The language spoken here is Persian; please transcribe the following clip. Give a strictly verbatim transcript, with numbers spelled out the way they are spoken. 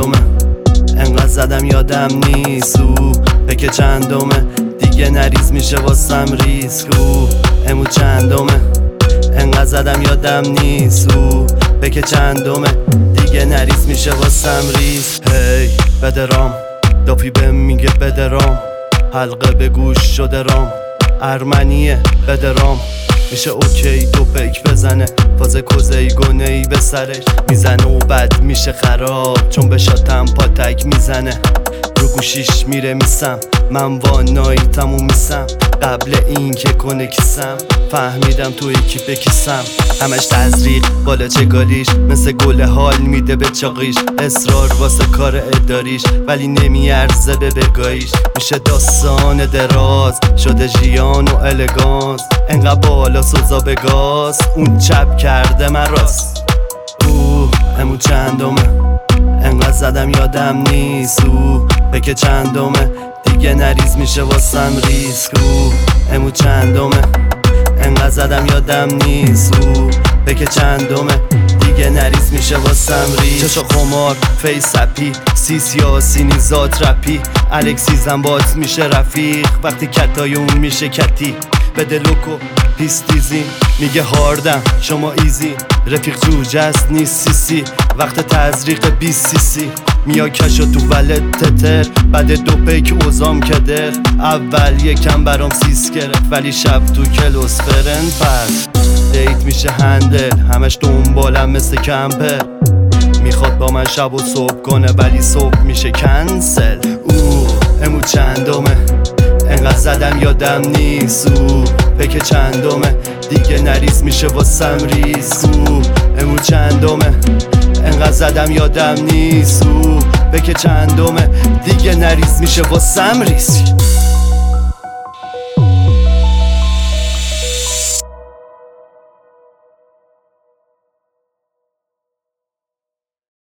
چندمه انقدر زدم یادم نیست او بگه چندمه دیگه نریز میشه واسم ریسک او امو چندمه انقدر زدم یادم نیست او بگه چندمه دیگه نریز میشه واسم ریسک هی بده رام دافی بهم میگه بده رام حلقه به گوش شده رام ارمنیه بده رام میشه اوکی دو پیک بزنه فاز کوزه گونه ای به سرش میزنه و بد میشه خراب چون به شاتم پاتک میزنه رو گوشیش میره میسم من وانایی تموم میسم قبل این که کنه کیسم فهمیدم توی کیف کیسم همش تزریق بالا چگالیش مثل گل حال میده به چاقیش اصرار واسه کار اداریش ولی نمیارزه به بگاهیش میشه داستان دراز شده ژیان و الگانس انقدر بالا سوزا به گاز اون چپ کرده من راست اوه امو چندمه انقدر زدم یادم نیست او بگه چندمه دیگه نریز میشه واسم ریسک او امو چندمه انقدر زدم یادم نیست او بگه چندمه دیگه نریز میشه واسم ریسک چشا خمار فیس اپی سی سیاسی نیزات رپی الکسیزم بات میشه رفیق وقتی کتای اون میشه کتی بده لوکو پیستیزی میگه هاردم شما ایزی رفیق جوجه است نیست سی سی وقت تزریق بیست سی سی میا کشو تو ولت تتر بعد دو پیک اوزام کدر اول یکم برام سیس گرفت ولی شب تو کلوس فرند پس دیت میشه هندل همش دنبالم مثل کمپر میخواد با من شب و صبح کنه ولی صبح میشه کنسل اوه امو چندمه انقدر زدم یادم نیست او بگه چندمه دیگه نریز میشه واسم ریسک او امو چندمه انقدر زدم یادم نیست او بگه چندمه دیگه نریز میشه واسم ریسک